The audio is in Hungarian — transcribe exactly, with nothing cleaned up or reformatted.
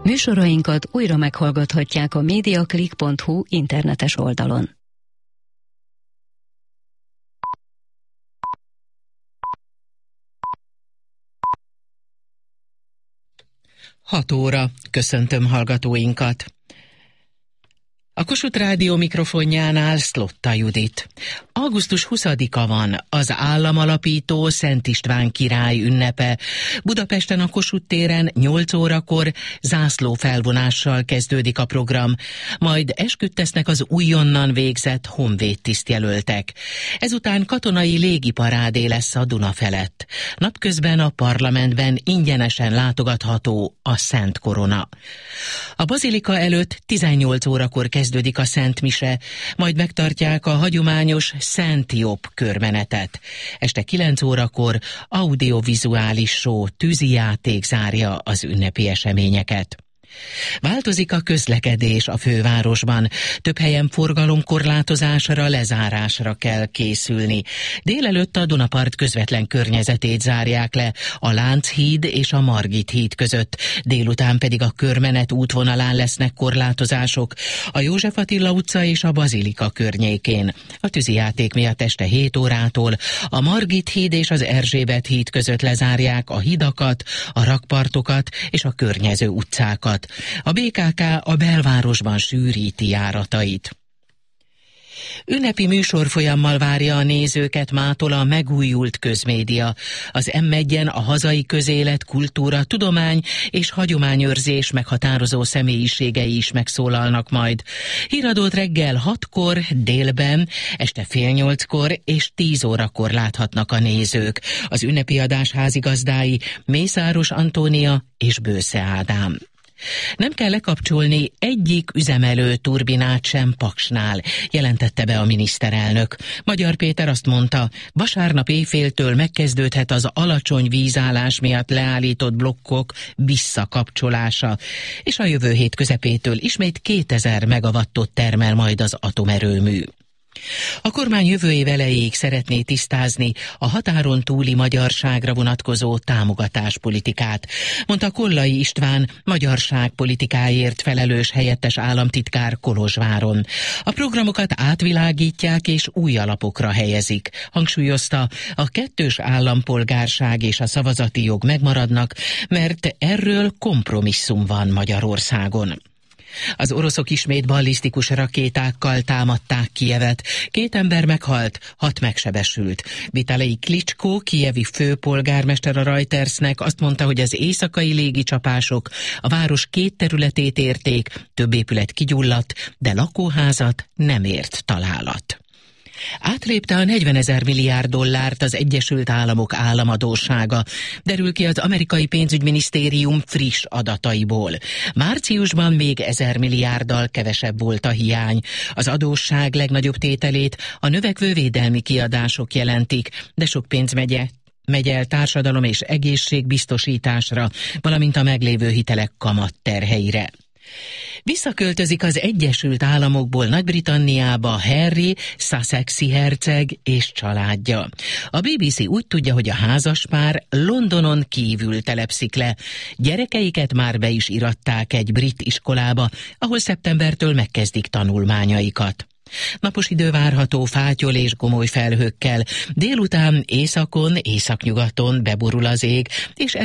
Műsorainkat újra meghallgathatják a mediaclick pont hu internetes oldalon. hat óra. Köszöntöm hallgatóinkat. A Kossuth Rádió mikrofonjánál Szlotta Judit. augusztus huszadika van, az államalapító Szent István király ünnepe. Budapesten a Kossuth téren nyolc órakor zászlófelvonással kezdődik a program, majd esküdtesznek az újonnan végzett honvéd tisztjelöltek. Ezután katonai légiparádé lesz a Duna felett. Napközben a parlamentben ingyenesen látogatható a Szent Korona. A bazilika előtt tizennyolc órakor kezdődik a Szent Mise, majd megtartják a hagyományos Szent Jobb körmenetet. Este kilenc órakor audiovizuális show, tűzijáték zárja az ünnepi eseményeket. Változik a közlekedés a fővárosban. Több helyen forgalomkorlátozásra, lezárásra kell készülni. Délelőtt a Dunapart közvetlen környezetét zárják le, a Lánchíd és a Margit híd között. Délután pedig a körmenet útvonalán lesznek korlátozások, a József Attila utca és a Bazilika környékén. A tűzijáték miatt este hét órától a Margit híd és az Erzsébet híd között lezárják a hidakat, a rakpartokat és a környező utcákat. A bé ká ká a belvárosban sűríti járatait. Ünnepi műsorfolyammal várja a nézőket mától a megújult közmédia. Az em egyen a hazai közélet, kultúra, tudomány és hagyományőrzés meghatározó személyiségei is megszólalnak majd. Híradót reggel hatkor, délben, este fél nyolckor és tíz órakor láthatnak a nézők. Az ünnepi adás házigazdái Mészáros Antónia és Bősze Ádám. Nem kell lekapcsolni egyik üzemelő turbinát sem Paksnál, jelentette be a miniszterelnök. Magyar Péter azt mondta, vasárnap éjféltől megkezdődhet az alacsony vízállás miatt leállított blokkok visszakapcsolása, és a jövő hét közepétől ismét kétezer megawattot termel majd az atomerőmű. A kormány jövő év elejéig szeretné tisztázni a határon túli magyarságra vonatkozó támogatáspolitikát, mondta Kollai István, magyarságpolitikáért felelős helyettes államtitkár Kolozsváron. A programokat átvilágítják és új alapokra helyezik. Hangsúlyozta, a kettős állampolgárság és a szavazati jog megmaradnak, mert erről kompromisszum van Magyarországon. Az oroszok ismét ballisztikus rakétákkal támadták Kijevet. Két ember meghalt, hat megsebesült. Vitalij Klitschko, kijevi főpolgármester a Reutersnek azt mondta, hogy az éjszakai légicsapások a város két területét érték, több épület kigyulladt, de lakóházat nem ért találat. Átlépte a negyvenezer milliárd dollárt az Egyesült Államok államadóssága, derül ki az amerikai pénzügyminisztérium friss adataiból. Márciusban még ezer milliárddal kevesebb volt a hiány. Az adósság legnagyobb tételét a növekvő védelmi kiadások jelentik, de sok pénz megye megy el társadalom és egészségbiztosításra, valamint a meglévő hitelek kamatterheire. Visszaköltözik az Egyesült Államokból Nagy-Britanniába Harry, Sussexi herceg és családja. A bé bé cé úgy tudja, hogy a házaspár Londonon kívül telepszik le. Gyerekeiket már be is iratták egy brit iskolába, ahol szeptembertől megkezdik tanulmányaikat. Napos idő várható fátyol és gomoly felhőkkel, délután északon, északnyugaton beborul az ég, és